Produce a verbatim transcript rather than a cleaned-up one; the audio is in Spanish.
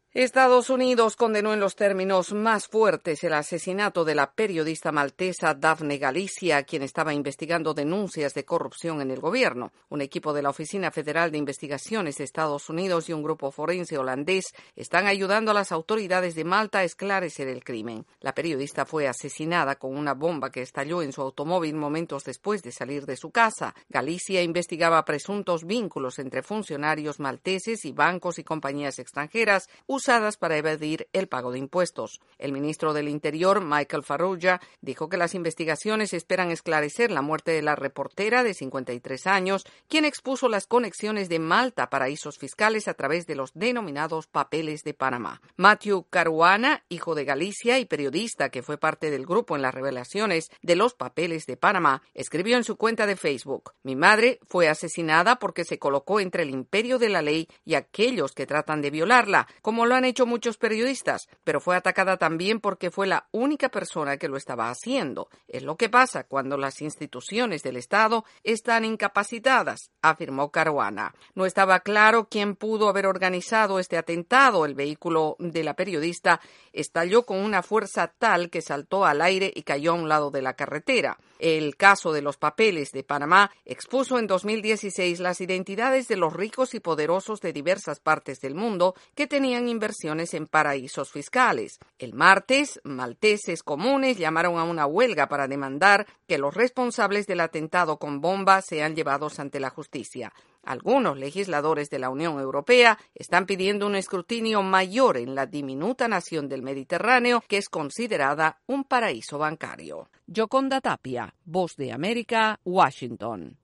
Estados Unidos condenó en los términos más fuertes el asesinato de la periodista maltesa Daphne Galizia, quien estaba investigando denuncias de corrupción en el gobierno. Un equipo de la Oficina Federal de Investigaciones de Estados Unidos y un grupo forense holandés están ayudando a las autoridades de Malta a esclarecer el crimen. La periodista fue asesinada con una bomba que estalló en su automóvil momentos después de salir de su casa. Galizia investigaba presuntos vínculos entre funcionarios malteses y bancos y compañías extranjeras usadas para evadir el pago de impuestos. El ministro del Interior, Michael Farrugia, dijo que las investigaciones esperan esclarecer la muerte de la reportera de cincuenta y tres años, quien expuso las conexiones de Malta a paraísos fiscales a través de los denominados papeles de Panamá. Matthew Caruana, hijo de Galizia y periodista que fue parte del grupo en las revelaciones de los papeles de Panamá, escribió en su cuenta de Facebook: "Mi madre fue asesinada porque se colocó entre el imperio de la ley y aquellos que tratan de violarla, como lo han hecho muchos periodistas, pero fue atacada también porque fue la única persona que lo estaba haciendo. Es lo que pasa cuando las instituciones del Estado están incapacitadas", afirmó Caruana. No estaba claro quién pudo haber organizado este atentado. El vehículo de la periodista estalló con una fuerza tal que saltó al aire y cayó a un lado de la carretera. El caso de los papeles de Panamá expuso en dos mil dieciséis las identidades de los ricos y poderosos de diversas partes del mundo que tenían inversiones en paraísos fiscales. El martes, malteses comunes llamaron a una huelga para demandar que los responsables del atentado con bomba sean llevados ante la justicia. Algunos legisladores de la Unión Europea están pidiendo un escrutinio mayor en la diminuta nación del Mediterráneo, que es considerada un paraíso bancario. Yoconda Tapia, Voz de América, Washington.